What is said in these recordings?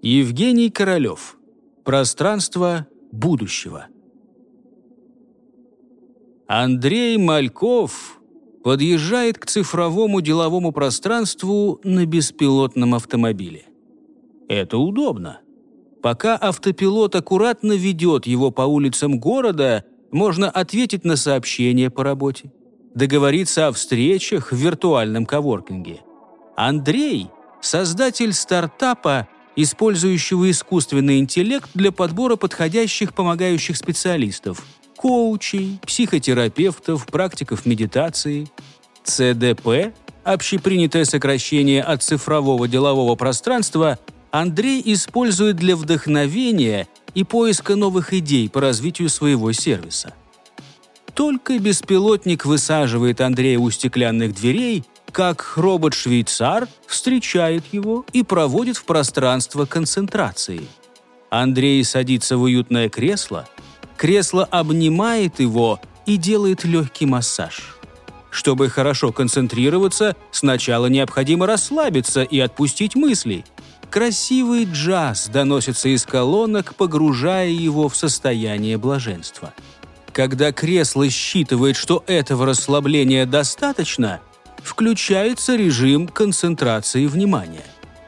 Евгений Королев. Пространство будущего. Андрей Мальков подъезжает к цифровому деловому пространству на беспилотном автомобиле. Это удобно. Пока автопилот аккуратно ведет его по улицам города, можно ответить на сообщения по работе, договориться о встречах в виртуальном коворкинге. Андрей – создатель стартапа, использующего искусственный интеллект для подбора подходящих помогающих специалистов – коучей, психотерапевтов, практиков медитации. ЦДП – общепринятое сокращение от цифрового делового пространства – Андрей использует для вдохновения и поиска новых идей по развитию своего сервиса. Только беспилотник высаживает Андрея у стеклянных дверей, как робот-швейцар встречает его и проводит в пространство концентрации. Андрей садится в уютное кресло, кресло обнимает его и делает легкий массаж. Чтобы хорошо концентрироваться, сначала необходимо расслабиться и отпустить мысли. Красивый джаз доносится из колонок, погружая его в состояние блаженства. Когда кресло считывает, что этого расслабления достаточно, включается режим концентрации внимания.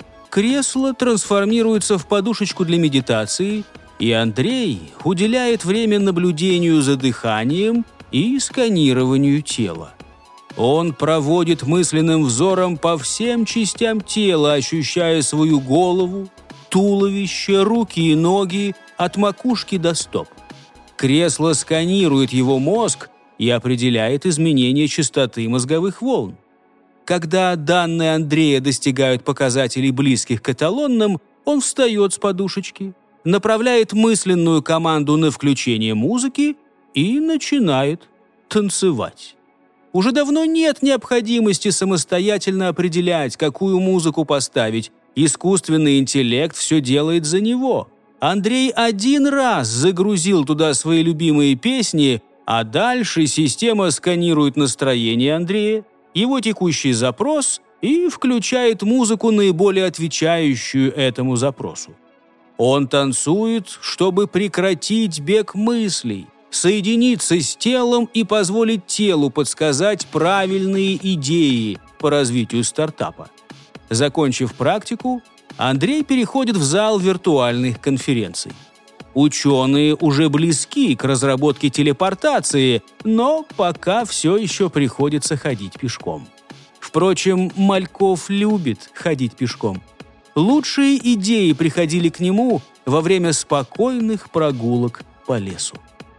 Кресло трансформируется в подушечку для медитации, и Андрей уделяет время наблюдению за дыханием и сканированию тела. Он проводит мысленным взором по всем частям тела, ощущая свою голову, туловище, руки и ноги от макушки до стоп. Кресло сканирует его мозг и определяет изменение частоты мозговых волн. Когда данные Андрея достигают показателей, близких к эталонным, он встает с подушечки, направляет мысленную команду на включение музыки и начинает танцевать. Уже давно нет необходимости самостоятельно определять, какую музыку поставить. Искусственный интеллект все делает за него. Андрей один раз загрузил туда свои любимые песни, а дальше система сканирует настроение Андрея, его текущий запрос и включает музыку, наиболее отвечающую этому запросу. Он танцует, чтобы прекратить бег мыслей, соединиться с телом и позволить телу подсказать правильные идеи по развитию стартапа. Закончив практику, Андрей переходит в зал виртуальных конференций. Ученые уже близки к разработке телепортации, но пока все еще приходится ходить пешком. Впрочем, Мальков любит ходить пешком. Лучшие идеи приходили к нему во время спокойных прогулок по лесу.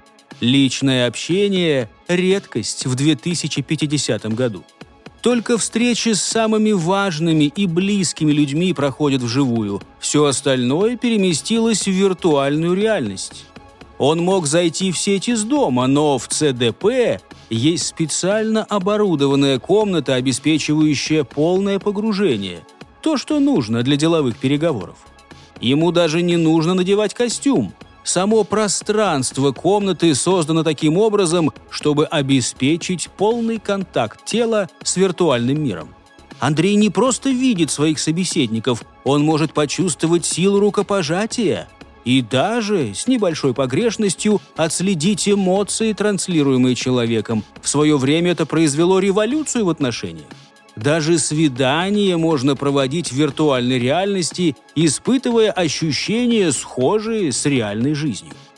Личное общение – редкость в 2050 году. Только встречи с самыми важными и близкими людьми проходят вживую. Все остальное переместилось в виртуальную реальность. Он мог зайти в сеть из дома, но в ЦДП есть специально оборудованная комната, обеспечивающая полное погружение. То, что нужно для деловых переговоров. Ему даже не нужно надевать костюм. Само пространство комнаты создано таким образом, чтобы обеспечить полный контакт тела с виртуальным миром. Андрей не просто видит своих собеседников, он может почувствовать силу рукопожатия и даже, с небольшой погрешностью, отследить эмоции, транслируемые человеком. В свое время это произвело революцию в отношениях. Даже свидание можно проводить в виртуальной реальности, испытывая ощущения, схожие с реальной жизнью.